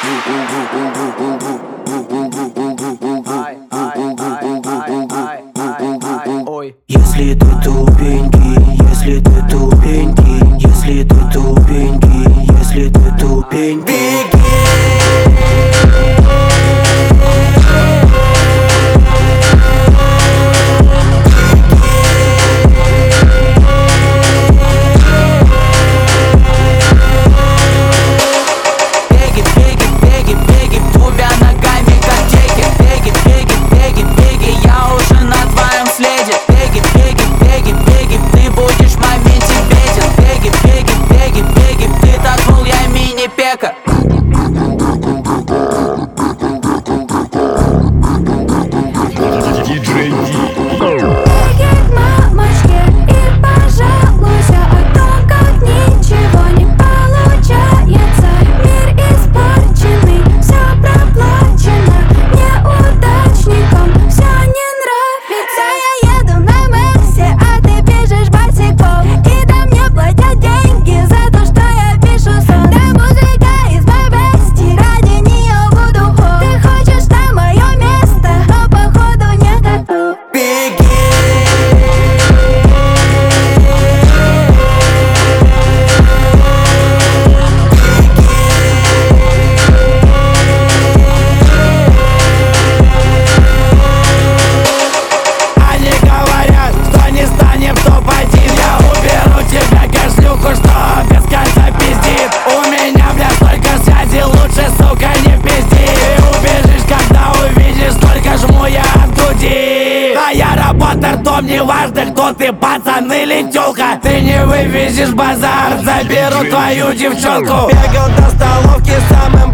Если ты тупенький, если ты тупенький, если ты тупенький, если ты тупенький, пека. Дом, не важно, кто ты, пацан или тёлка. Ты не вывезешь базар, заберу твою девчонку. Бегал до столовки самым